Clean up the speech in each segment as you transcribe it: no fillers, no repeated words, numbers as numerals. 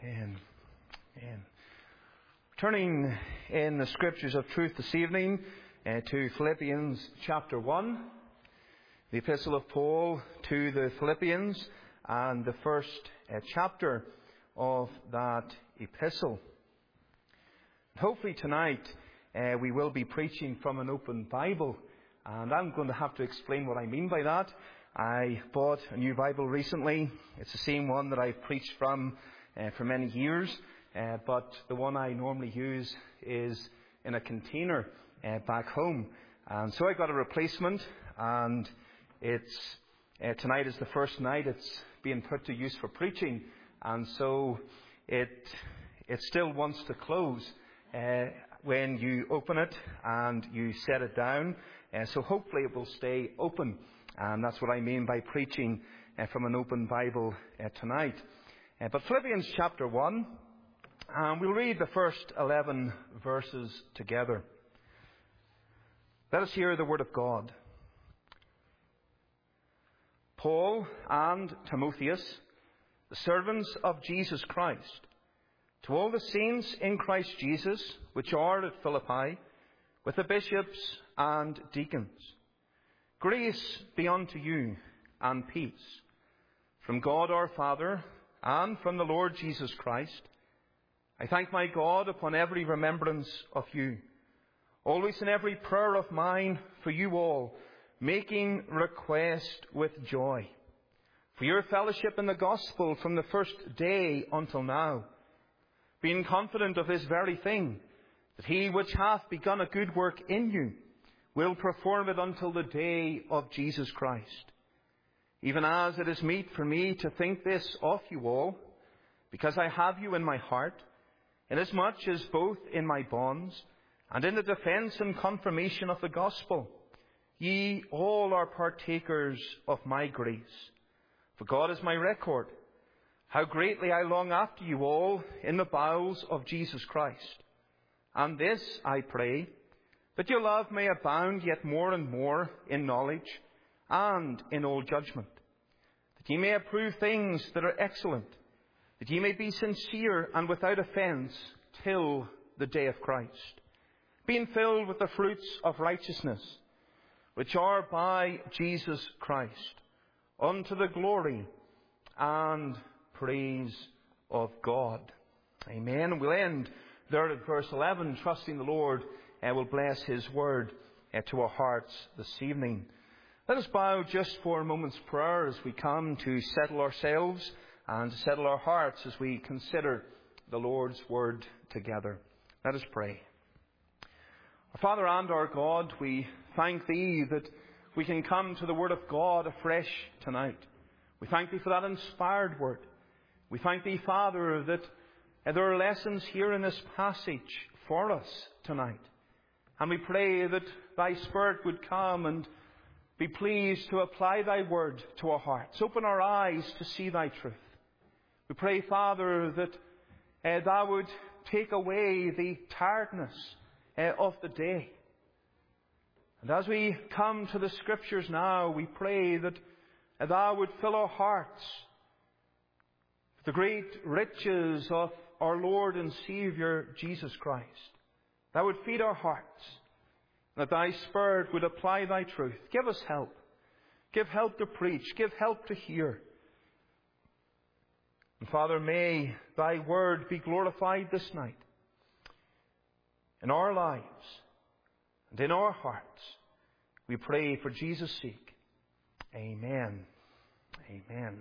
Amen. Amen. Turning in the Scriptures of truth this evening to Philippians chapter 1, the Epistle of Paul to the Philippians, and the first chapter of that epistle. Hopefully tonight we will be preaching from an open Bible, and I'm going to have to explain what I mean by that. I bought a new Bible recently. It's the same one that I've preached from for many years, but the one I normally use is in a container back home. And so I got a replacement, and tonight is the first night it's being put to use for preaching, and so it still wants to close when you open it and you set it down. So hopefully it will stay open, and that's what I mean by preaching from an open Bible tonight. But Philippians chapter 1, we'll read the first 11 verses together. Let us hear the word of God. Paul and Timotheus, the servants of Jesus Christ, to all the saints in Christ Jesus, which are at Philippi, with the bishops and deacons. Grace be unto you, and peace, from God our Father, and from the Lord Jesus Christ. I thank my God upon every remembrance of you, always in every prayer of mine for you all, making request with joy, for your fellowship in the gospel from the first day until now, being confident of this very thing, that he which hath begun a good work in you will perform it until the day of Jesus Christ. Even as it is meet for me to think this of you all, because I have you in my heart, inasmuch as both in my bonds and in the defence and confirmation of the gospel, ye all are partakers of my grace. For God is my record, how greatly I long after you all in the bowels of Jesus Christ. And this I pray, that your love may abound yet more and more in knowledge and in all judgment, that ye may approve things that are excellent, that ye may be sincere and without offence till the day of Christ, being filled with the fruits of righteousness, which are by Jesus Christ, unto the glory and praise of God. Amen. We'll end there at verse 11, trusting the Lord will bless his word to our hearts this evening. Let us bow just for a moment's prayer as we come to settle ourselves and to settle our hearts as we consider the Lord's word together. Let us pray. Our Father and our God, we thank Thee that we can come to the Word of God afresh tonight. We thank Thee for that inspired Word. We thank Thee, Father, that there are lessons here in this passage for us tonight. And we pray that Thy Spirit would come and be pleased to apply Thy Word to our hearts. Open our eyes to see Thy truth. We pray, Father, that Thou would take away the tiredness of the day. And as we come to the Scriptures now, we pray that Thou would fill our hearts with the great riches of our Lord and Saviour, Jesus Christ. Thou would feed our hearts, that Thy Spirit would apply Thy truth. Give us help. Give help to preach. Give help to hear. And Father, may Thy Word be glorified this night in our lives and in our hearts. We pray for Jesus' sake. Amen. Amen.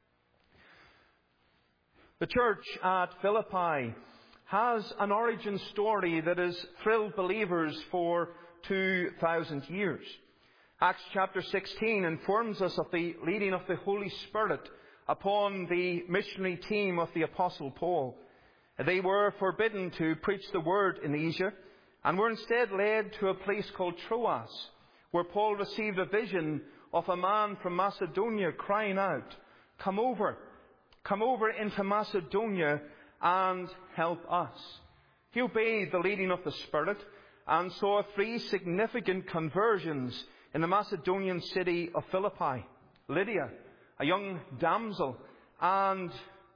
The church at Philippi has an origin story that has thrilled believers for 2,000 years. Acts chapter 16 informs us of the leading of the Holy Spirit upon the missionary team of the Apostle Paul. They were forbidden to preach the word in Asia and were instead led to a place called Troas, where Paul received a vision of a man from Macedonia crying out, come over into Macedonia and help us. He obeyed the leading of the Spirit and saw 3 significant conversions in the Macedonian city of Philippi: Lydia, a young damsel, and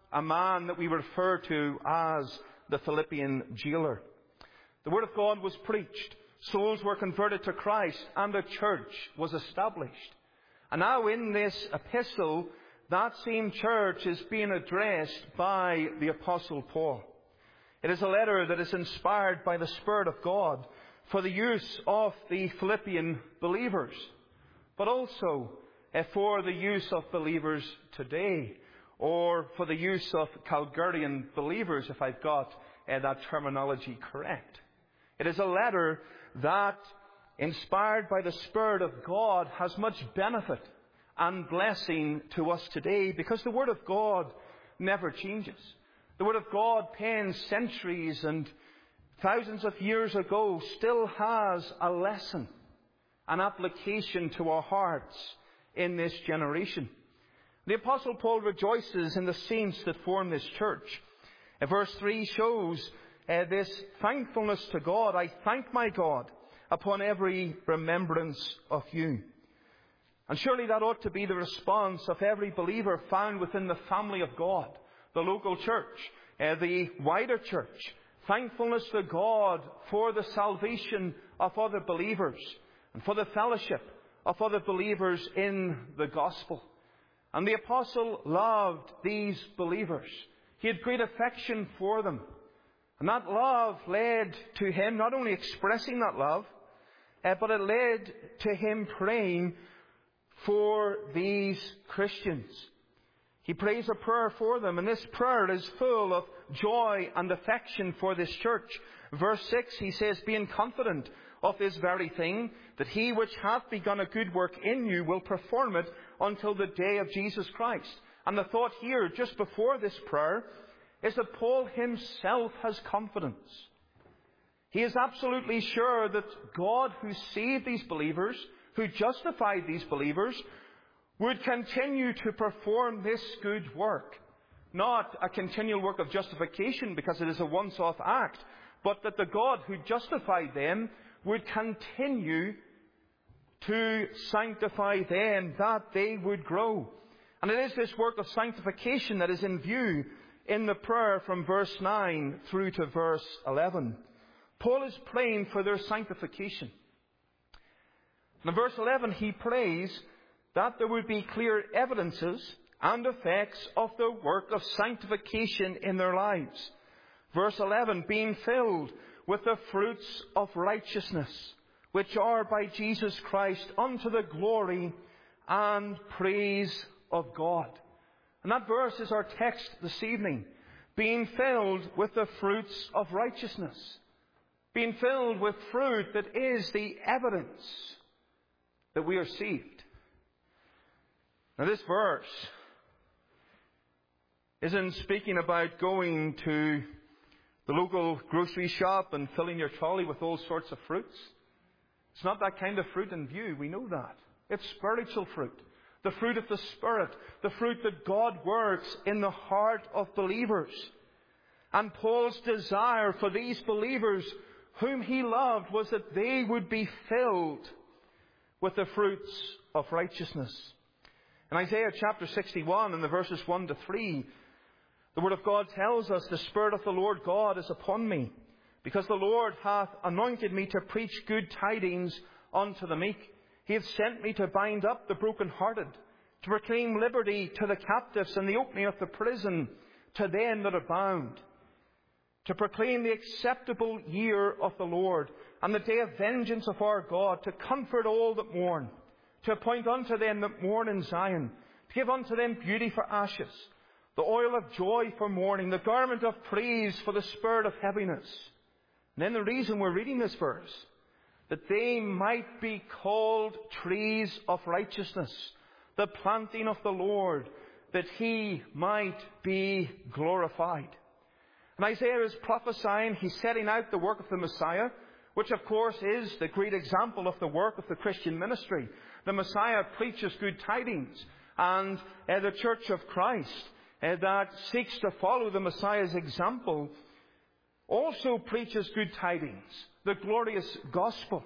a man that we refer to as the Philippian jailer. The Word of God was preached, souls were converted to Christ, and a church was established. And now in this epistle, that same church is being addressed by the Apostle Paul. It is a letter that is inspired by the Spirit of God for the use of the Philippian believers, but also for the use of believers today, or for the use of Calgarian believers, if I've got that terminology correct. It is a letter that, inspired by the Spirit of God, has much benefit and blessing to us today, because the Word of God never changes. The Word of God, penned centuries and thousands of years ago, still has a lesson, an application to our hearts in this generation. The Apostle Paul rejoices in the saints that form this church. Verse 3 shows this thankfulness to God. I thank my God upon every remembrance of you. And surely that ought to be the response of every believer found within the family of God, the local church, the wider church. Thankfulness to God for the salvation of other believers and for the fellowship of other believers in the gospel. And the apostle loved these believers. He had great affection for them. And that love led to him not only expressing that love, but it led to him praying for these Christians. He prays a prayer for them, and this prayer is full of joy and affection for this church. Verse 6, he says, being confident of this very thing, that he which hath begun a good work in you will perform it until the day of Jesus Christ. And the thought here, just before this prayer, is that Paul himself has confidence. He is absolutely sure that God, who saved these believers, who justified these believers, would continue to perform this good work. Not a continual work of justification because it is a once-off act, but that the God who justified them would continue to sanctify them, that they would grow. And it is this work of sanctification that is in view in the prayer from verse 9 through to verse 11. Paul is praying for their sanctification. In verse 11, he prays that there would be clear evidences and effects of the work of sanctification in their lives. Verse 11, being filled with the fruits of righteousness, which are by Jesus Christ unto the glory and praise of God. And that verse is our text this evening. Being filled with the fruits of righteousness. Being filled with fruit that is the evidence that we are saved. Now this verse isn't speaking about going to the local grocery shop and filling your trolley with all sorts of fruits. It's not that kind of fruit in view. We know that. It's spiritual fruit. The fruit of the Spirit. The fruit that God works in the heart of believers. And Paul's desire for these believers whom he loved was that they would be filled with the fruits of righteousness. In Isaiah chapter 61 and the verses 1 to 3, the Word of God tells us, the Spirit of the Lord God is upon me, because the Lord hath anointed me to preach good tidings unto the meek. He hath sent me to bind up the brokenhearted, to proclaim liberty to the captives and the opening of the prison to them that are bound, to proclaim the acceptable year of the Lord and the day of vengeance of our God, to comfort all that mourn, to appoint unto them that mourn in Zion, to give unto them beauty for ashes, the oil of joy for mourning, the garment of praise for the spirit of heaviness. And then the reason we're reading this verse, that they might be called trees of righteousness, the planting of the Lord, that he might be glorified. And Isaiah is prophesying, he's setting out the work of the Messiah, which of course is the great example of the work of the Christian ministry. The Messiah preaches good tidings, and the Church of Christ that seeks to follow the Messiah's example also preaches good tidings, the glorious gospel.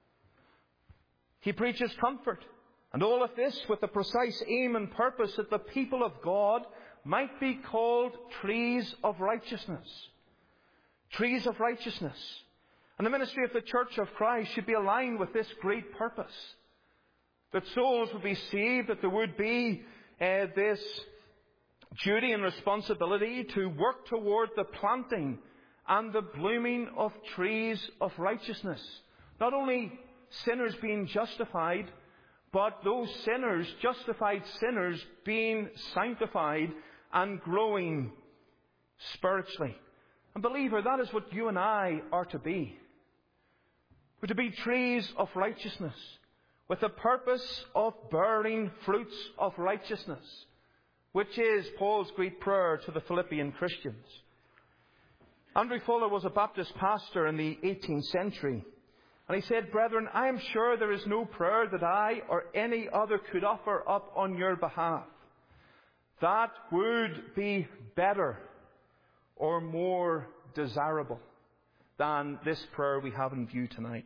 He preaches comfort, and all of this with the precise aim and purpose that the people of God might be called trees of righteousness. Trees of righteousness. And the ministry of the Church of Christ should be aligned with this great purpose. That souls would be saved, that there would be this duty and responsibility to work toward the planting and the blooming of trees of righteousness. Not only sinners being justified, but those sinners, justified sinners, being sanctified and growing spiritually. And believer, that is what you and I are to be. We're to be trees of righteousness, with the purpose of bearing fruits of righteousness, which is Paul's great prayer to the Philippian Christians. Andrew Fuller was a Baptist pastor in the 18th century. And he said, "Brethren, I am sure there is no prayer that I or any other could offer up on your behalf that would be better or more desirable than this prayer we have in view tonight."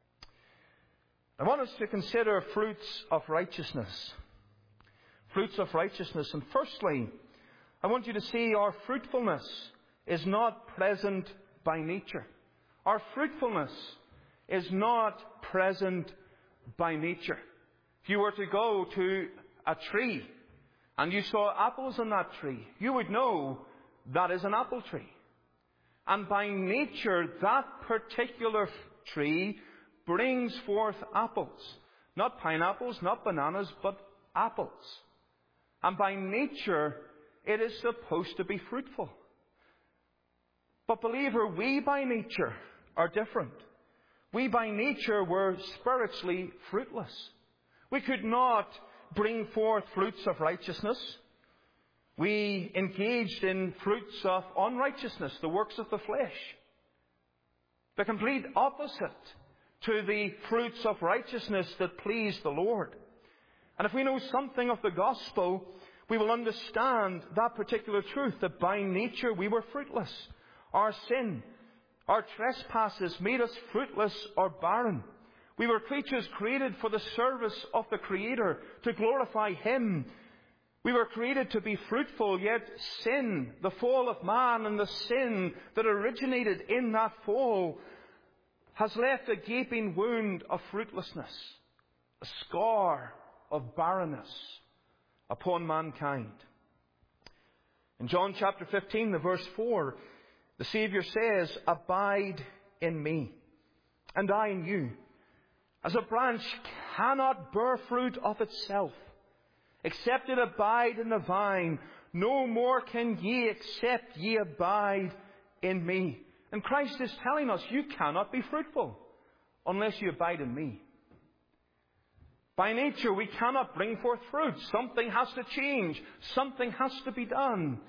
I want us to consider fruits of righteousness. Fruits of righteousness. And firstly, I want you to see our fruitfulness is not present by nature. Our fruitfulness is not present by nature. If you were to go to a tree and you saw apples on that tree, you would know that is an apple tree. And by nature, that particular tree brings forth apples. Not pineapples, not bananas, but apples. And by nature, it is supposed to be fruitful. But believer, we by nature are different. We by nature were spiritually fruitless. We could not bring forth fruits of righteousness. We engaged in fruits of unrighteousness, the works of the flesh. The complete opposite to the fruits of righteousness that please the Lord. And if we know something of the gospel, we will understand that particular truth, that by nature we were fruitless. Our sin, our trespasses made us fruitless or barren. We were creatures created for the service of the Creator, to glorify Him. We were created to be fruitful, yet sin, the fall of man and the sin that originated in that fall, has left a gaping wound of fruitlessness, a scar of barrenness upon mankind. In John chapter 15, the verse 4, the Saviour says, "Abide in me, and I in you. As a branch cannot bear fruit of itself, except it abide in the vine, no more can ye except ye abide in me." And Christ is telling us, you cannot be fruitful unless you abide in me. By nature, we cannot bring forth fruit. Something has to change. Something has to be done.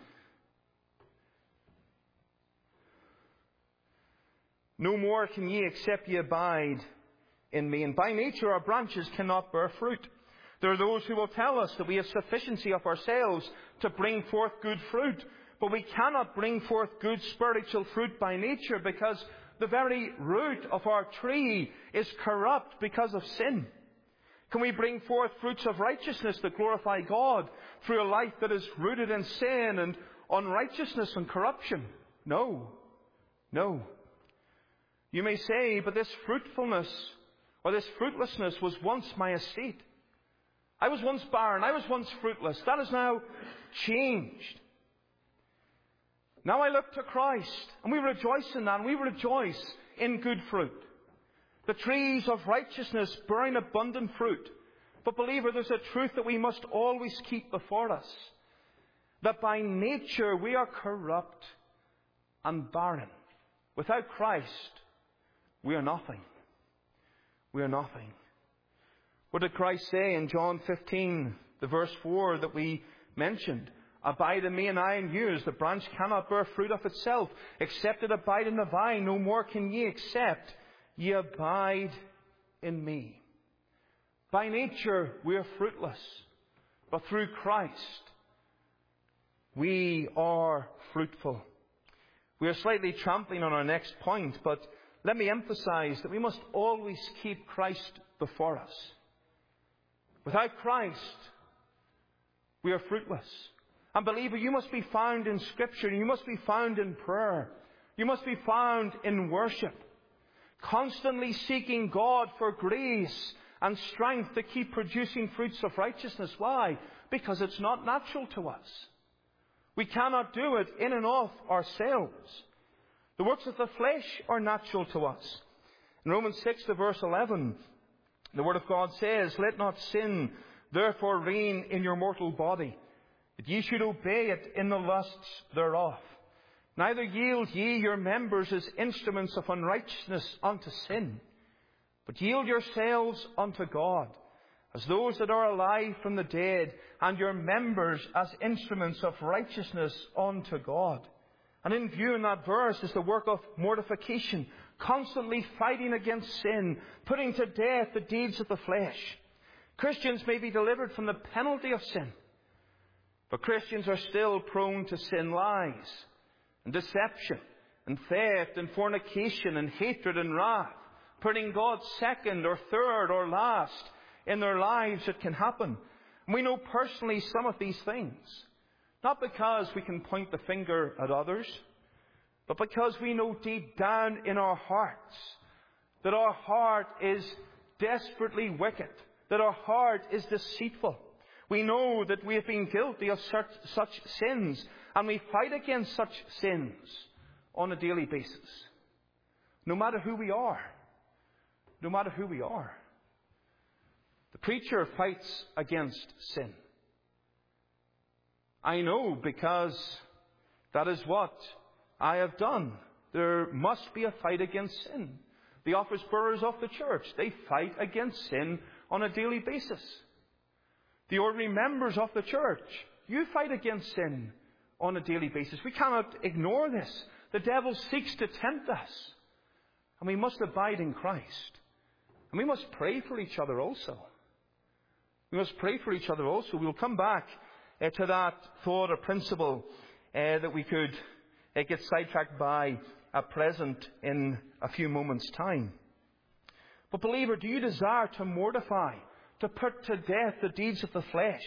No more can ye except ye abide in me. And by nature, our branches cannot bear fruit. There are those who will tell us that we have sufficiency of ourselves to bring forth good fruit. But we cannot bring forth good spiritual fruit by nature, because the very root of our tree is corrupt because of sin. Can we bring forth fruits of righteousness that glorify God through a life that is rooted in sin and unrighteousness and corruption? No. No. You may say, but this fruitfulness or this fruitlessness was once my estate. I was once barren. I was once fruitless. That is now changed. Now I look to Christ, and we rejoice in that, and we rejoice in good fruit. The trees of righteousness bearing abundant fruit. But believer, there's a truth that we must always keep before us. That by nature we are corrupt and barren. Without Christ, we are nothing. We are nothing. What did Christ say in John 15, the verse 4 that we mentioned? "Abide in me and I in you, as the branch cannot bear fruit of itself, except it abide in the vine. No more can ye except ye abide in me." By nature, we are fruitless. But through Christ, we are fruitful. We are slightly trampling on our next point, but let me emphasize that we must always keep Christ before us. Without Christ, we are fruitless. And believer, you must be found in Scripture. You must be found in prayer. You must be found in worship. Constantly seeking God for grace and strength to keep producing fruits of righteousness. Why? Because it's not natural to us. We cannot do it in and of ourselves. The works of the flesh are natural to us. In Romans 6 to verse 11, the Word of God says, "Let not sin therefore reign in your mortal body, that ye should obey it in the lusts thereof. Neither yield ye your members as instruments of unrighteousness unto sin, but yield yourselves unto God, as those that are alive from the dead, and your members as instruments of righteousness unto God." And in view in that verse is the work of mortification, constantly fighting against sin, putting to death the deeds of the flesh. Christians may be delivered from the penalty of sin, but Christians are still prone to sin lies and deception and theft and fornication and hatred and wrath, putting God second or third or last in their lives. It can happen. And we know personally some of these things, not because we can point the finger at others, but because we know deep down in our hearts that our heart is desperately wicked, that our heart is deceitful. We know that we have been guilty of such sins, and we fight against such sins on a daily basis. No matter who we are. No matter who we are. The preacher fights against sin. I know, because that is what I have done. There must be a fight against sin. The office bearers of the church, they fight against sin on a daily basis. The ordinary members of the church, you fight against sin on a daily basis. We cannot ignore this. The devil seeks to tempt us. And we must abide in Christ. And we must pray for each other also. We must pray for each other also. We'll come back to that thought or principle that we could get sidetracked by at present in a few moments' time. But believer, do you desire to mortify, to put to death the deeds of the flesh?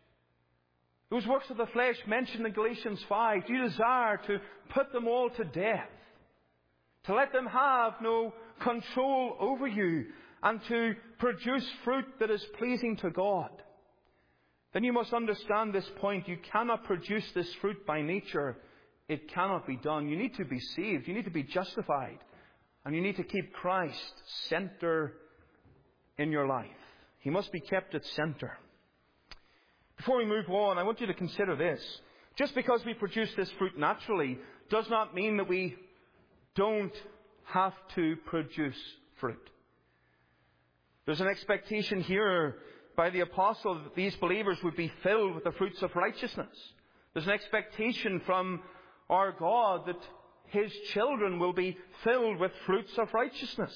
Those works of the flesh mentioned in Galatians 5, do you desire to put them all to death? To let them have no control over you and to produce fruit that is pleasing to God? Then you must understand this point. You cannot produce this fruit by nature. It cannot be done. You need to be saved. You need to be justified. And you need to keep Christ center in your life. He must be kept at center. Before we move on, I want you to consider this. Just because we produce this fruit naturally does not mean that we don't have to produce fruit. There's an expectation here by the apostle that these believers would be filled with the fruits of righteousness. There's an expectation from our God that His children will be filled with fruits of righteousness.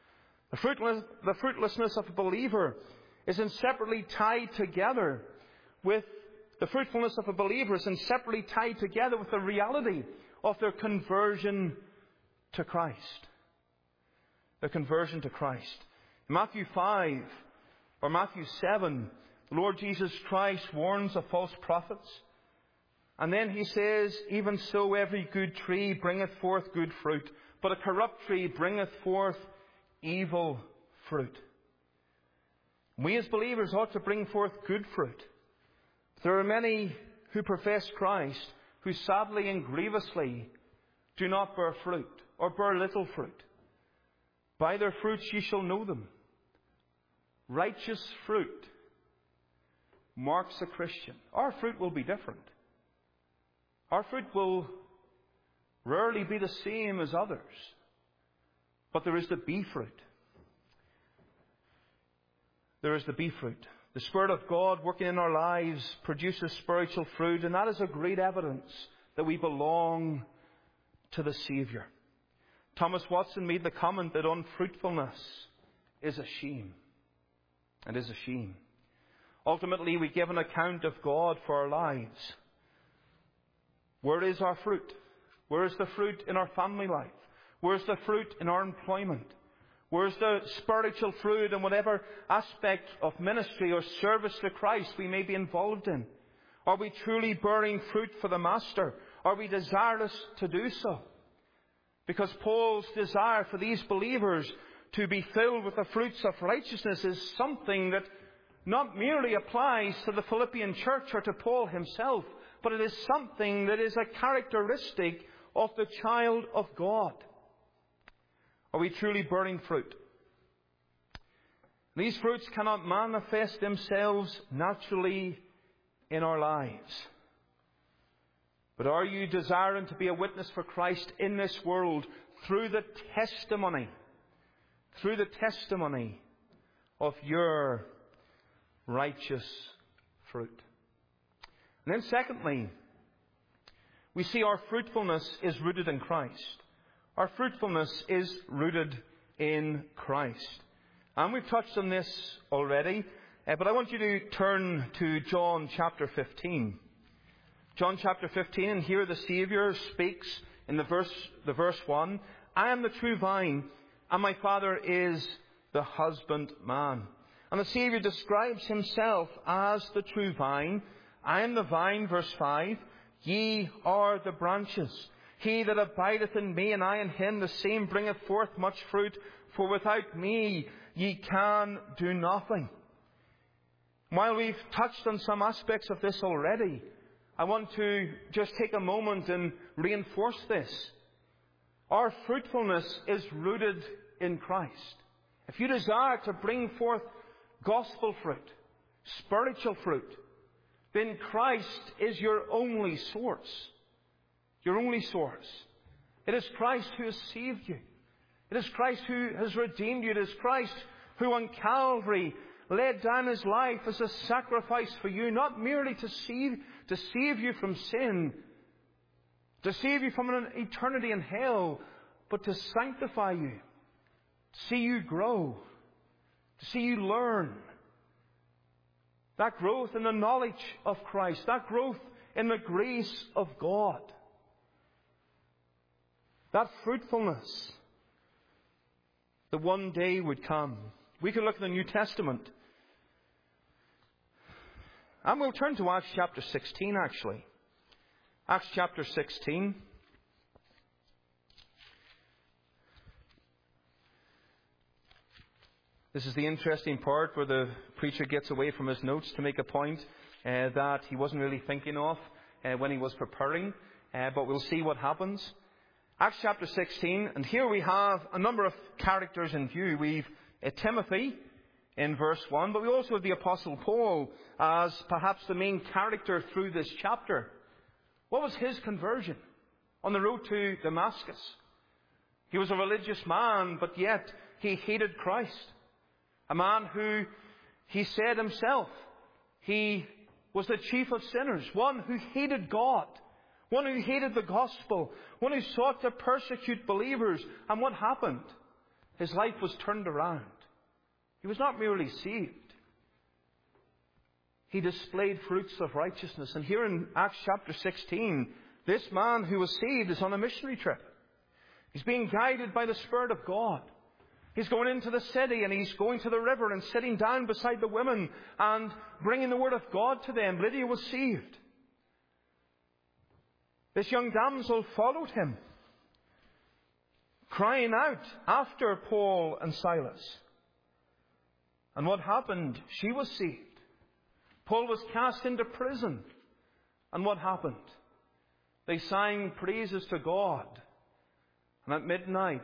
The fruitlessness of a believer is inseparably tied together with the fruitfulness of a believer is inseparably tied together with the reality of their conversion to Christ. Their conversion to Christ. In Matthew 5 or Matthew 7, the Lord Jesus Christ warns of false prophets. And then He says, "Even so every good tree bringeth forth good fruit, but a corrupt tree bringeth forth evil fruit." We as believers ought to bring forth good fruit. There are many who profess Christ who sadly and grievously do not bear fruit or bear little fruit. By their fruits ye shall know them. Righteous fruit marks a Christian. Our fruit will be different. Our fruit will rarely be the same as others. But there is the bee fruit. There is the bee fruit. The Spirit of God working in our lives produces spiritual fruit, and that is a great evidence that we belong to the Saviour. Thomas Watson made the comment that unfruitfulness is a shame. It is a shame. Ultimately, we give an account of God for our lives. Where is our fruit? Where is the fruit in our family life? Where is the fruit in our employment? Where is the spiritual fruit in whatever aspect of ministry or service to Christ we may be involved in? Are we truly bearing fruit for the Master? Are we desirous to do so? Because Paul's desire for these believers to be filled with the fruits of righteousness is something that not merely applies to the Philippian church or to Paul himself, but it is something that is a characteristic of the child of God. Are we truly bearing fruit? These fruits cannot manifest themselves naturally in our lives. But are you desiring to be a witness for Christ in this world through the testimony of your righteous fruit? And then secondly, we see our fruitfulness is rooted in Christ. Our fruitfulness is rooted in Christ. And we've touched on this already, but I want you to turn to John chapter 15. John chapter 15, and here the Saviour speaks in the verse 1, I am the true vine, and my Father is the husbandman. And the Saviour describes himself as the true vine. I am the vine, verse 5, ye are the branches. He that abideth in me, and I in him, the same bringeth forth much fruit, for without me ye can do nothing. While we've touched on some aspects of this already, I want to just take a moment and reinforce this. Our fruitfulness is rooted in Christ. If you desire to bring forth gospel fruit, spiritual fruit, then Christ is your only source. Your only source. It is Christ who has saved you. It is Christ who has redeemed you. It is Christ who on Calvary laid down his life as a sacrifice for you, not merely to save you from sin, to save you from an eternity in hell, but to sanctify you, to see you grow, to see you learn. That growth in the knowledge of Christ, that growth in the grace of God, that fruitfulness that one day would come. We can look at the New Testament. And we'll turn to Acts chapter 16, actually. Acts chapter 16. This is the interesting part where the preacher gets away from his notes to make a point that he wasn't really thinking of when he was preparing. But we'll see what happens. Acts chapter 16, and here we have a number of characters in view. We've Timothy in verse 1, but we also have the Apostle Paul as perhaps the main character through this chapter. What was his conversion on the road to Damascus? He was a religious man, but yet he hated Christ. A man who, he said himself, he was the chief of sinners, one who hated God, one who hated the gospel, one who sought to persecute believers. And what happened? His life was turned around. He was not merely saved. He displayed fruits of righteousness. And here in Acts chapter 16, this man who was saved is on a missionary trip. He's being guided by the Spirit of God. He's going into the city and he's going to the river and sitting down beside the women and bringing the word of God to them. Lydia was saved. This young damsel followed him, crying out after Paul and Silas. And what happened? She was saved. Paul was cast into prison. And what happened? They sang praises to God. And at midnight,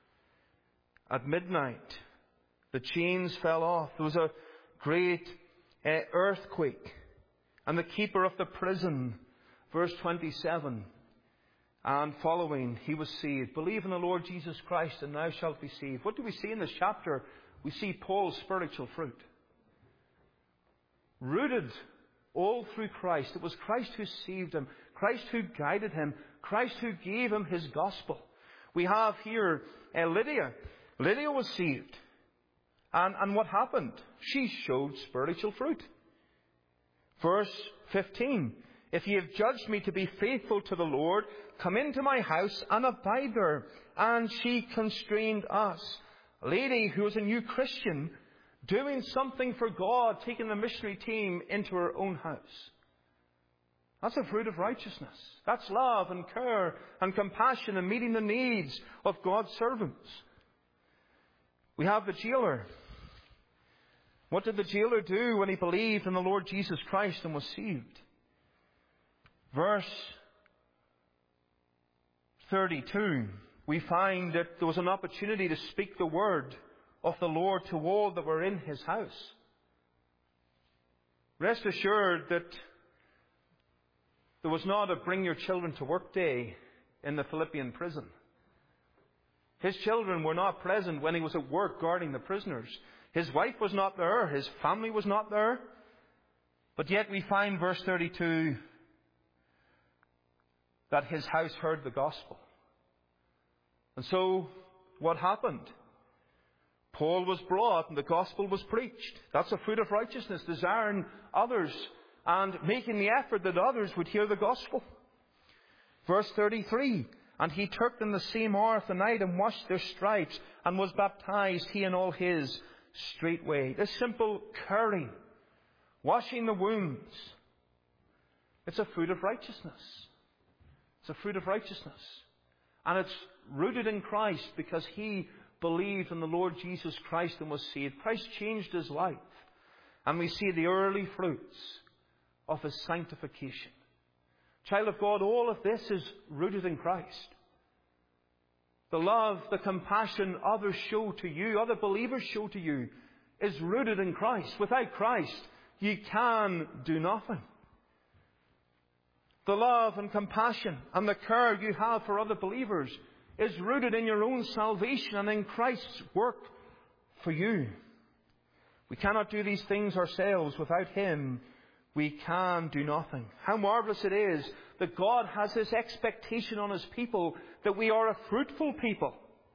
the chains fell off. There was a great earthquake. And the keeper of the prison, verse 27, and following, he was saved. Believe in the Lord Jesus Christ and thou shalt be saved. What do we see in this chapter? We see Paul's spiritual fruit. Rooted all through Christ. It was Christ who saved him. Christ who guided him. Christ who gave him his gospel. We have here Lydia. Lydia was saved. And what happened? She showed spiritual fruit. Verse 15. If ye have judged me to be faithful to the Lord, come into my house and abide there. And she constrained us. A lady who was a new Christian, doing something for God, taking the missionary team into her own house. That's the fruit of righteousness. That's love and care and compassion and meeting the needs of God's servants. We have the jailer. What did the jailer do when he believed in the Lord Jesus Christ and was saved? Verse 32, we find that there was an opportunity to speak the word of the Lord to all that were in his house. Rest assured that there was not a bring your children to work day in the Philippian prison. His children were not present when he was at work guarding the prisoners. His wife was not there. His family was not there. But yet we find verse 32 that his house heard the gospel. And so what happened? Paul was brought and the gospel was preached. That's a fruit of righteousness, desiring others and making the effort that others would hear the gospel. Verse 33, and he took them the same hour of the night and washed their stripes and was baptized, he and all his, straightway. This simple caring, washing the wounds, it's a fruit of righteousness. It's a fruit of righteousness. And it's rooted in Christ because he believed in the Lord Jesus Christ and was saved. Christ changed his life. And we see the early fruits of his sanctification. Child of God, all of this is rooted in Christ. The love, the compassion others show to you, other believers show to you, is rooted in Christ. Without Christ, you can do nothing. The love and compassion and the care you have for other believers is rooted in your own salvation and in Christ's work for you. We cannot do these things ourselves. Without him, we can do nothing. How marvelous it is that God has this expectation on his people that we are a fruitful people.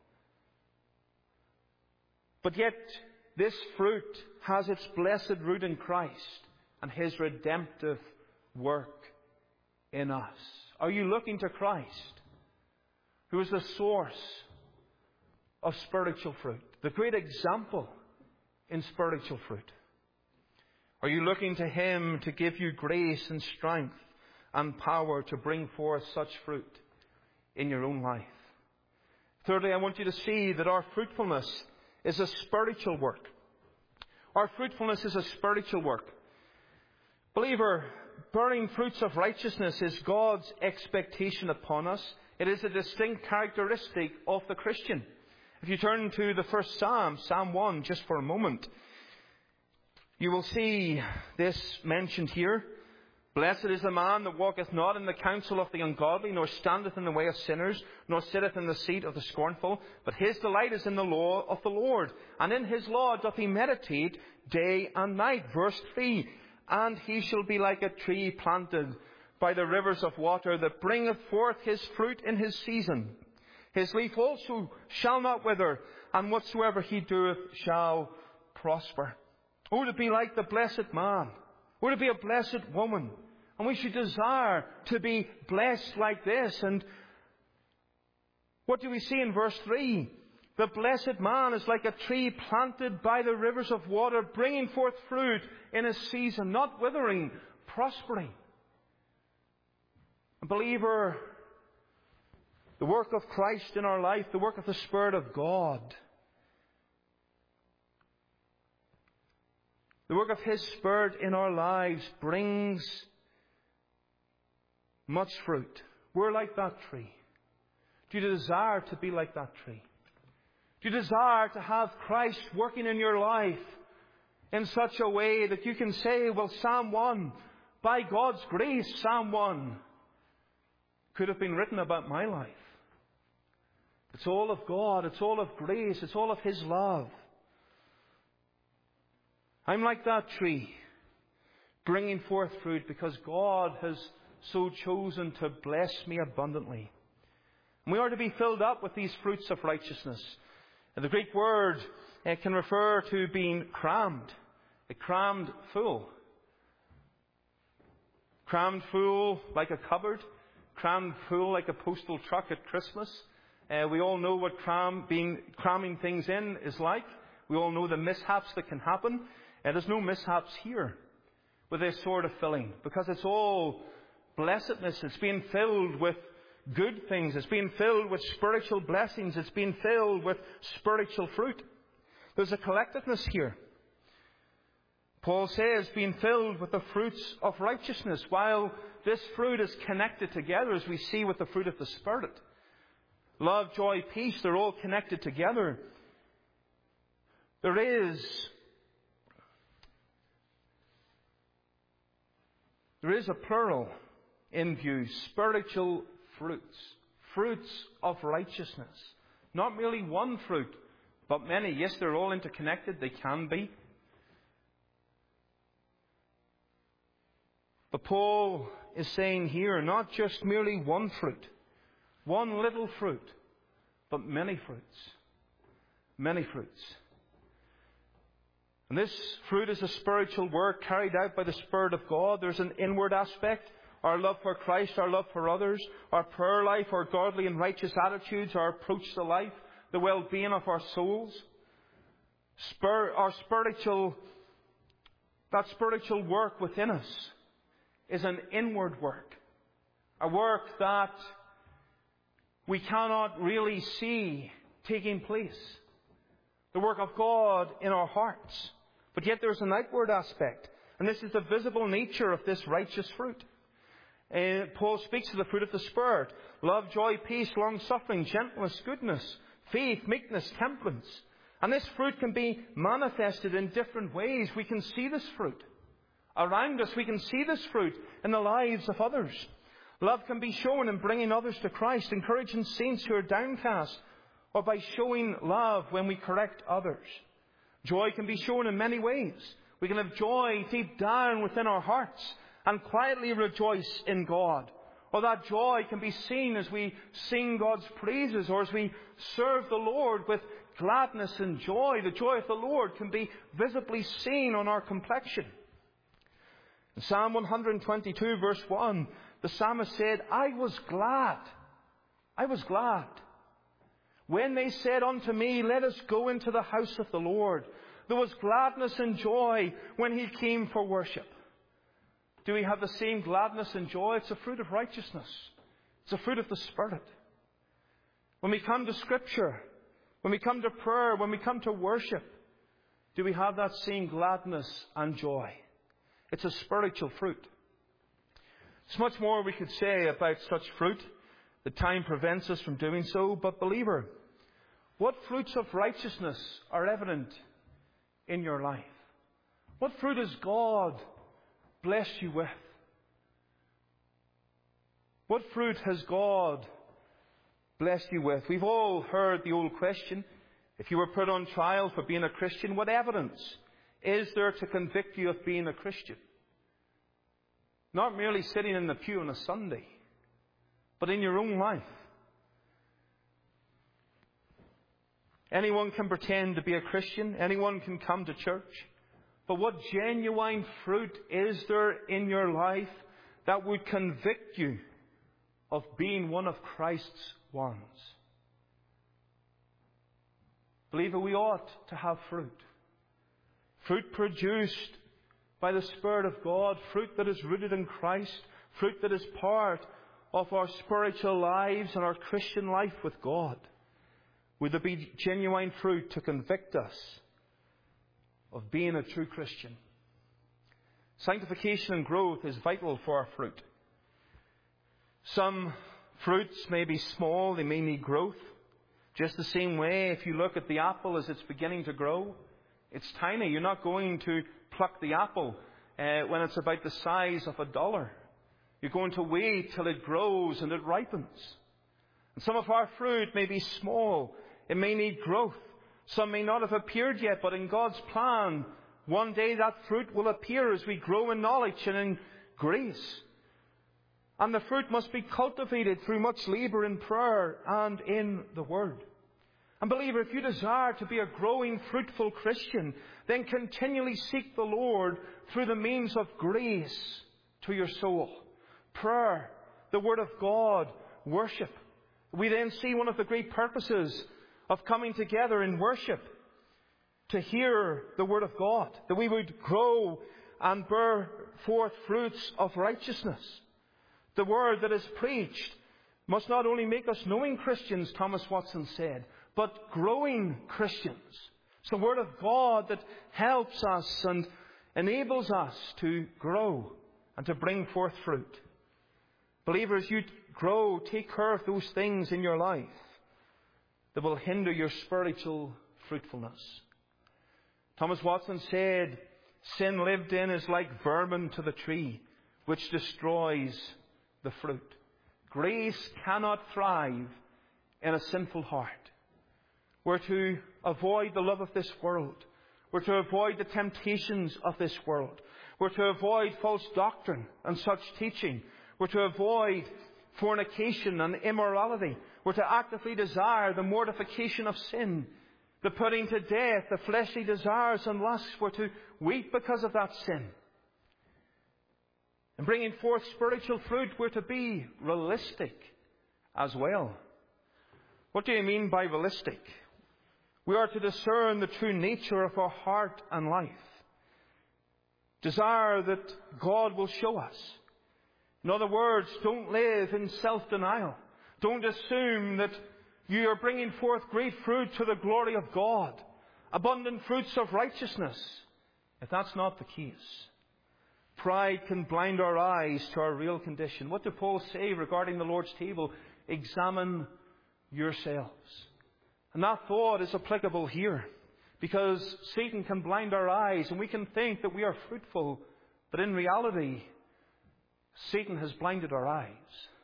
But yet, this fruit has its blessed root in Christ and his redemptive work in us. Are you looking to Christ, who is the source of spiritual fruit, the great example in spiritual fruit? Are you looking to him to give you grace and strength and power to bring forth such fruit in your own life? Thirdly, I want you to see that our fruitfulness is a spiritual work. Our fruitfulness is a spiritual work. Believer, bearing fruits of righteousness is God's expectation upon us. It is a distinct characteristic of the Christian. If you turn to the first Psalm, Psalm 1, just for a moment, you will see this mentioned here. Blessed is the man that walketh not in the counsel of the ungodly, nor standeth in the way of sinners, nor sitteth in the seat of the scornful. But his delight is in the law of the Lord, and in his law doth he meditate day and night. Verse 3, and he shall be like a tree planted by the rivers of water, that bringeth forth his fruit in his season. His leaf also shall not wither, and whatsoever he doeth shall prosper. Oh, to be like the blessed man. Oh, to be a blessed woman. And we should desire to be blessed like this. And what do we see in verse 3? The blessed man is like a tree planted by the rivers of water, bringing forth fruit in his season, not withering, prospering. And believer, the work of Christ in our life, the work of the Spirit of God, the work of his Spirit in our lives brings much fruit. We're like that tree. Do you desire to be like that tree? Do you desire to have Christ working in your life in such a way that you can say, well, Psalm 1, by God's grace, Psalm 1 could have been written about my life. It's all of God. It's all of grace. It's all of his love. I'm like that tree, bringing forth fruit because God has so chosen to bless me abundantly. And we are to be filled up with these fruits of righteousness. And the Greek word can refer to being crammed, crammed full. Crammed full like a cupboard, crammed full like a postal truck at Christmas. We all know what cramming things in is like. We all know the mishaps that can happen. There's no mishaps here with this sort of filling because it's all blessedness. It's being filled with good things. It's being filled with spiritual blessings. It's being filled with spiritual fruit. There's a collectiveness here. Paul says, being filled with the fruits of righteousness, while this fruit is connected together, as we see with the fruit of the Spirit. Love, joy, peace, they're all connected together. There is a plural in view, spiritual fruits, fruits of righteousness. Not merely one fruit, but many. Yes, they're all interconnected, they can be. But Paul is saying here, not just merely one fruit, one little fruit, but many fruits. Many fruits. And this fruit is a spiritual work carried out by the Spirit of God. There's an inward aspect, our love for Christ, our love for others, our prayer life, our godly and righteous attitudes, our approach to life, the well-being of our souls. That spiritual work within us is an inward work. A work that we cannot really see taking place. The work of God in our hearts. But yet there's an outward aspect. And this is the visible nature of this righteous fruit. Paul speaks of the fruit of the Spirit. Love, joy, peace, long-suffering, gentleness, goodness, faith, meekness, temperance. And this fruit can be manifested in different ways. We can see this fruit around us. We can see this fruit in the lives of others. Love can be shown in bringing others to Christ, encouraging saints who are downcast, or by showing love when we correct others. Joy can be shown in many ways. We can have joy deep down within our hearts and quietly rejoice in God. Or that joy can be seen as we sing God's praises, or as we serve the Lord with gladness and joy. The joy of the Lord can be visibly seen on our complexion. In Psalm 122 verse 1, the psalmist said, I was glad. I was glad. When they said unto me, let us go into the house of the Lord. There was gladness and joy when he came for worship. Do we have the same gladness and joy? It's a fruit of righteousness. It's a fruit of the Spirit. When we come to Scripture, when we come to prayer, when we come to worship, do we have that same gladness and joy? It's a spiritual fruit. There's much more we could say about such fruit. The time prevents us from doing so. But believer, what fruits of righteousness are evident in your life? What fruit has God blessed you with? What fruit has God blessed you with? We've all heard the old question. If you were put on trial for being a Christian, what evidence is there to convict you of being a Christian? Not merely sitting in the pew on a Sunday, but in your own life. Anyone can pretend to be a Christian. Anyone can come to church. But what genuine fruit is there in your life that would convict you of being one of Christ's ones? Believer, we ought to have fruit. Fruit produced by the Spirit of God. Fruit that is rooted in Christ. Fruit that is part of our spiritual lives and our Christian life with God. Would there be genuine fruit to convict us of being a true Christian? Sanctification and growth is vital for our fruit. Some fruits may be small, they may need growth. Just the same way, if you look at the apple as it's beginning to grow, it's tiny. You're not going to pluck the apple when it's about the size of $1. You're going to wait till it grows and it ripens. And some of our fruit may be small. It may need growth. Some may not have appeared yet, but in God's plan, one day that fruit will appear as we grow in knowledge and in grace. And the fruit must be cultivated through much labour in prayer and in the Word. And believer, if you desire to be a growing, fruitful Christian, then continually seek the Lord through the means of grace to your soul. Prayer, the Word of God, worship. We then see one of the great purposes of coming together in worship, to hear the Word of God, that we would grow and bear forth fruits of righteousness, The word that is preached must not only make us knowing Christians, Thomas Watson said, but growing Christians. It's the word of God that helps us and enables us to grow and to bring forth fruit. Believers, you grow, take care of those things in your life that will hinder your spiritual fruitfulness. Thomas Watson said, sin lived in is like vermin to the tree, which destroys the fruit. Grace cannot thrive in a sinful heart. We're to avoid the love of this world. We're to avoid the temptations of this world. We're to avoid false doctrine and such teaching. We're to avoid fornication and immorality. We're to actively desire the mortification of sin, the putting to death the fleshly desires and lusts. We're to weep because of that sin. And bringing forth spiritual fruit, we're to be realistic as well. What do you mean by realistic? We are to discern the true nature of our heart and life. Desire that God will show us. In other words, don't live in self-denial. Don't assume that you are bringing forth great fruit to the glory of God. Abundant fruits of righteousness. If that's not the case, pride can blind our eyes to our real condition. What did Paul say regarding the Lord's table? Examine yourselves. And that thought is applicable here, because Satan can blind our eyes and we can think that we are fruitful, but in reality, Satan has blinded our eyes.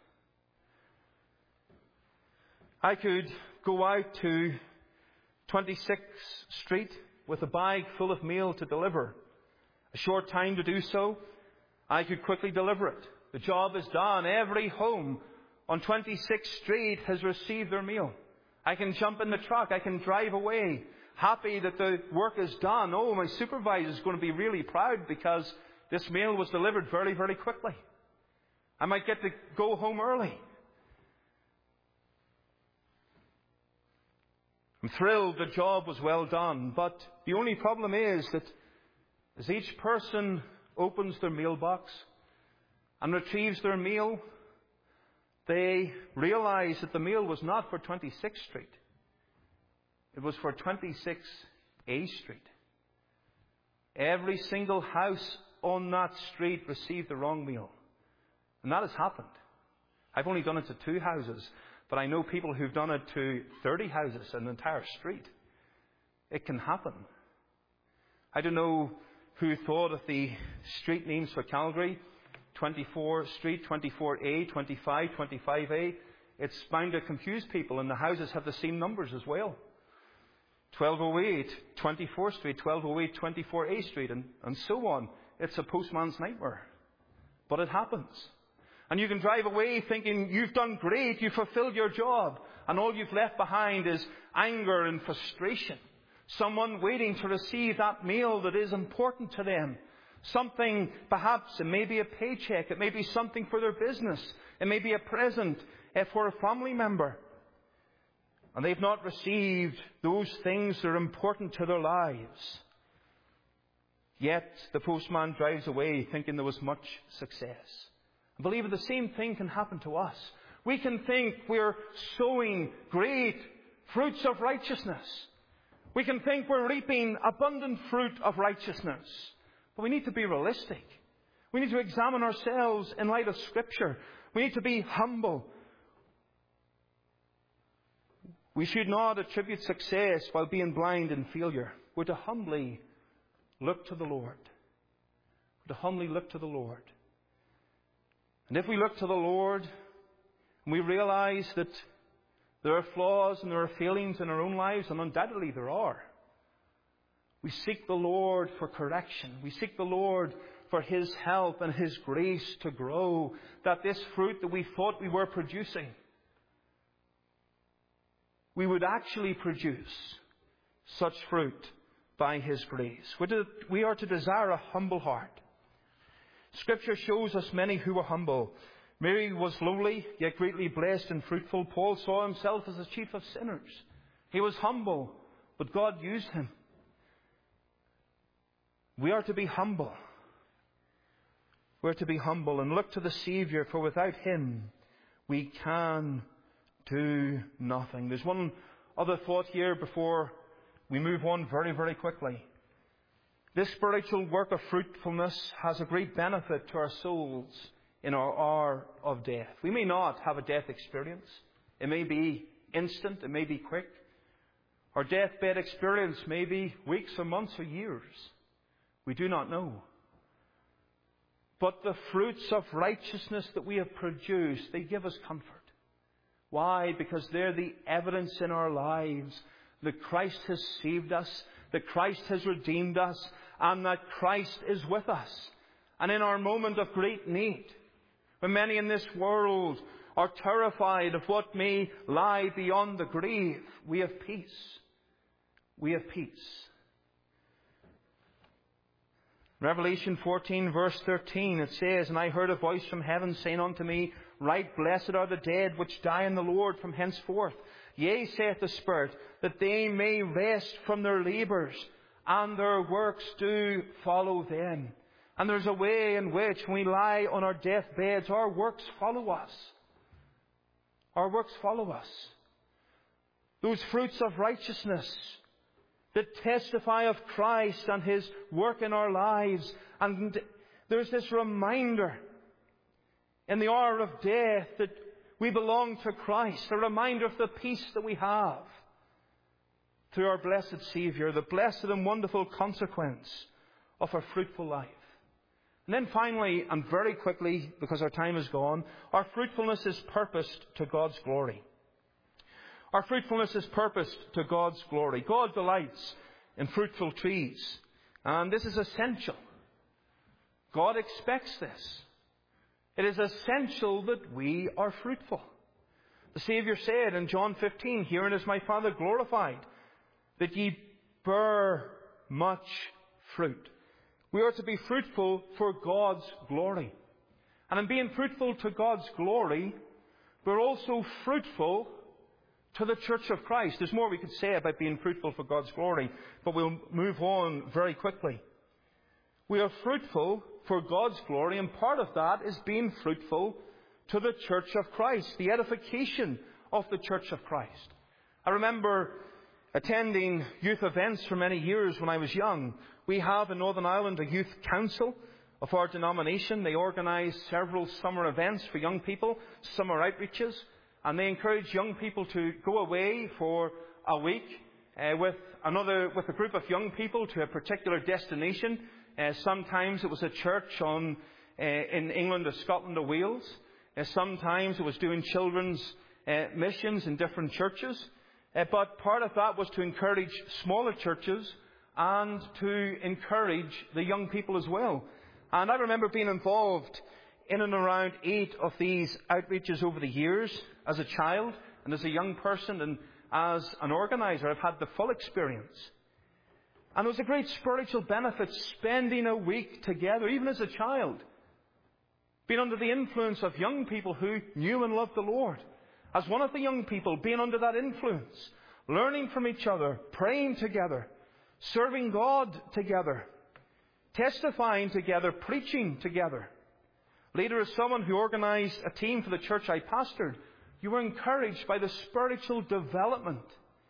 I could go out to 26th Street with a bag full of mail to deliver. A short time to do so, I could quickly deliver it. The job is done. Every home on 26th Street has received their mail. I can jump in the truck. I can drive away, happy that the work is done. Oh, my supervisor is going to be really proud because this mail was delivered very, very quickly. I might get to go home early. I'm thrilled the job was well done, but the only problem is that as each person opens their mailbox and retrieves their mail, they realize that the mail was not for 26th Street. It was for 26A Street. Every single house on that street received the wrong mail. And that has happened. I've only done it to 2 houses, but I know people who've done it to 30 houses, an entire street. It can happen. I don't know who thought of the street names for Calgary. 24 Street, 24A, 25, 25A. It's bound to confuse people, and the houses have the same numbers as well. 1208, 24th Street, 1208, 24A Street, and so on. It's a postman's nightmare. But it happens. And you can drive away thinking you've done great, you've fulfilled your job, and all you've left behind is anger and frustration. Someone waiting to receive that mail that is important to them. Something, perhaps, it may be a paycheck, it may be something for their business, it may be a present for a family member. And they've not received those things that are important to their lives. Yet the postman drives away thinking there was much success. I believe the same thing can happen to us. We can think we're sowing great fruits of righteousness. We can think we're reaping abundant fruit of righteousness. But we need to be realistic. We need to examine ourselves in light of Scripture. We need to be humble. We should not attribute success while being blind in failure. We're to humbly look to the Lord. We're to humbly look to the Lord. And if we look to the Lord and we realize that there are flaws and there are failings in our own lives, and undoubtedly there are, we seek the Lord for correction. We seek the Lord for His help and His grace to grow, that this fruit that we thought we were producing, we would actually produce such fruit by His grace. We are to desire a humble heart. Scripture shows us many who were humble. Mary was lowly, yet greatly blessed and fruitful. Paul saw himself as the chief of sinners. He was humble, but God used him. We are to be humble. We're to be humble and look to the Saviour, for without Him we can do nothing. There's one other thought here before we move on very, very quickly. This spiritual work of fruitfulness has a great benefit to our souls in our hour of death. We may not have a death experience. It may be instant, it may be quick. Our deathbed experience may be weeks or months or years. We do not know. But the fruits of righteousness that we have produced, they give us comfort. Why? Because they're the evidence in our lives that Christ has saved us, that Christ has redeemed us, and that Christ is with us. And in our moment of great need, when many in this world are terrified of what may lie beyond the grave, we have peace. We have peace. Revelation 14 verse 13, it says, "And I heard a voice from heaven saying unto me, Right blessed are the dead which die in the Lord from henceforth. Yea, saith the Spirit, that they may rest from their labours, and their works do follow them." And there's a way in which, when we lie on our deathbeds, our works follow us. Our works follow us. Those fruits of righteousness that testify of Christ and His work in our lives. And there's this reminder in the hour of death that we belong to Christ. A reminder of the peace that we have through our blessed Saviour. The blessed and wonderful consequence of a fruitful life. And then finally, and very quickly, because our time is gone, our fruitfulness is purposed to God's glory. Our fruitfulness is purposed to God's glory. God delights in fruitful trees. And this is essential. God expects this. It is essential that we are fruitful. The Saviour said in John 15, "Herein is my Father glorified, that ye bear much fruit." We are to be fruitful for God's glory. And in being fruitful to God's glory, we're also fruitful to the Church of Christ. There's more we could say about being fruitful for God's glory, but we'll move on very quickly. We are fruitful for God's glory, and part of that is being fruitful to the Church of Christ, the edification of the Church of Christ. I remember attending youth events for many years when I was young. We have in Northern Ireland a youth council of our denomination. They organise several summer events for young people, summer outreaches, and they encourage young people to go away for a week with a group of young people to a particular destination. Sometimes it was a church in England or Scotland or Wales. Sometimes it was doing children's missions in different churches. But part of that was to encourage smaller churches and to encourage the young people as well. And I remember being involved in and around 8 of these outreaches over the years as a child and as a young person, and as an organiser I've had the full experience. And it was a great spiritual benefit spending a week together, even as a child, being under the influence of young people who knew and loved the Lord. As one of the young people, being under that influence, learning from each other, praying together, serving God together, testifying together, preaching together. Later, as someone who organised a team for the church I pastored, you were encouraged by the spiritual development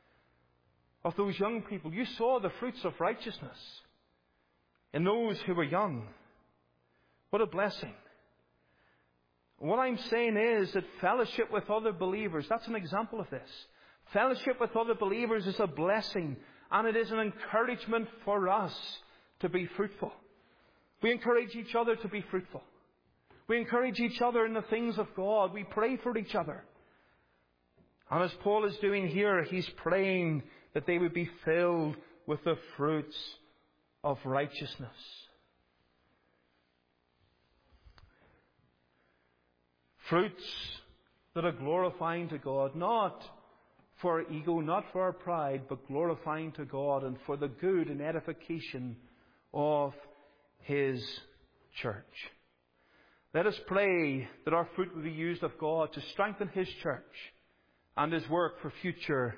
of those young people. You saw the fruits of righteousness in those who were young. What a blessing. What I'm saying is that fellowship with other believers, that's an example of this. Fellowship with other believers is a blessing, and it is an encouragement for us to be fruitful. We encourage each other to be fruitful. We encourage each other in the things of God. We pray for each other. And as Paul is doing here, he's praying that they would be filled with the fruits of righteousness. Fruits that are glorifying to God, not for our ego, not for our pride, but glorifying to God and for the good and edification of His church. Let us pray that our fruit will be used of God to strengthen His church and His work for future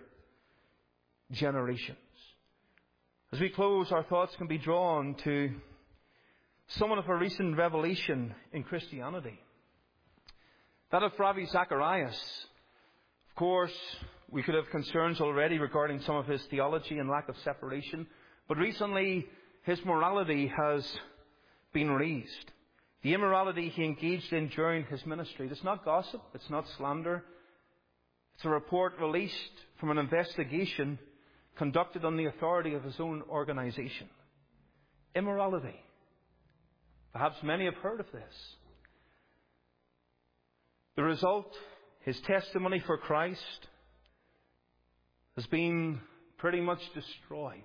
generations. As we close, our thoughts can be drawn to somewhat of a recent revelation in Christianity. That of Ravi Zacharias. Of course, we could have concerns already regarding some of his theology and lack of separation, but recently his morality has been raised. The immorality he engaged in during his ministry. It's not gossip, it's not slander. It's a report released from an investigation conducted on the authority of his own organization. Immorality. Perhaps many have heard of this. The result, his testimony for Christ, has been pretty much destroyed.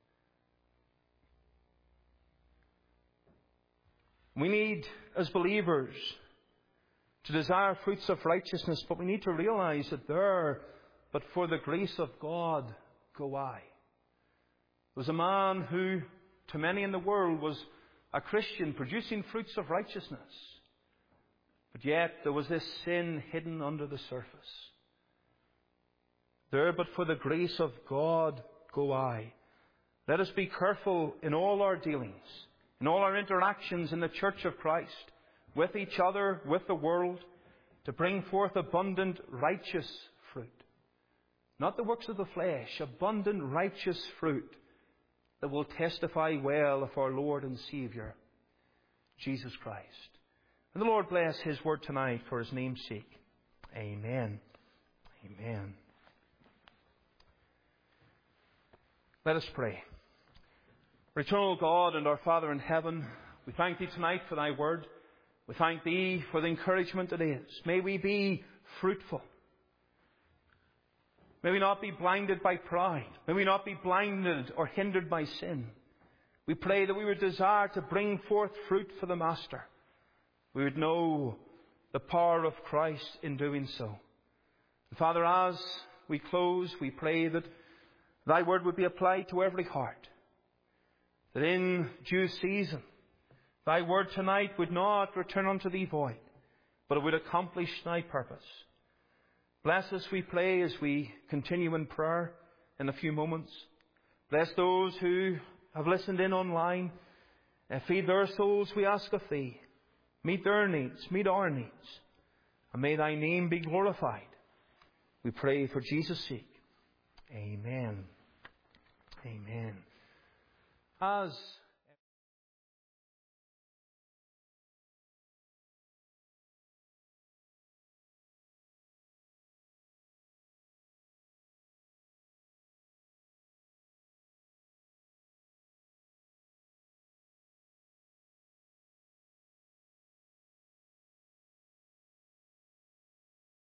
We need, as believers, to desire fruits of righteousness, but we need to realize that there, but for the grace of God, go I. There was a man who, to many in the world, was a Christian producing fruits of righteousness. But yet there was this sin hidden under the surface. There, but for the grace of God, go I. Let us be careful in all our dealings, in all our interactions in the Church of Christ, with each other, with the world, to bring forth abundant righteous fruit. Not the works of the flesh, abundant righteous fruit that will testify well of our Lord and Saviour, Jesus Christ. And the Lord bless His word tonight for His name's sake. Amen. Amen. Let us pray. Eternal God and our Father in heaven, we thank Thee tonight for Thy word. We thank Thee for the encouragement it is. May we be fruitful. May we not be blinded by pride. May we not be blinded or hindered by sin. We pray that we would desire to bring forth fruit for the Master. We would know the power of Christ in doing so. And Father, as we close, we pray that Thy word would be applied to every heart. That in due season, Thy word tonight would not return unto Thee void, but it would accomplish Thy purpose. Bless us, we pray, as we continue in prayer in a few moments. Bless those who have listened in online. Feed their souls, we ask of Thee. Meet their needs, meet our needs. And may Thy name be glorified. We pray for Jesus' sake. Amen. Amen. As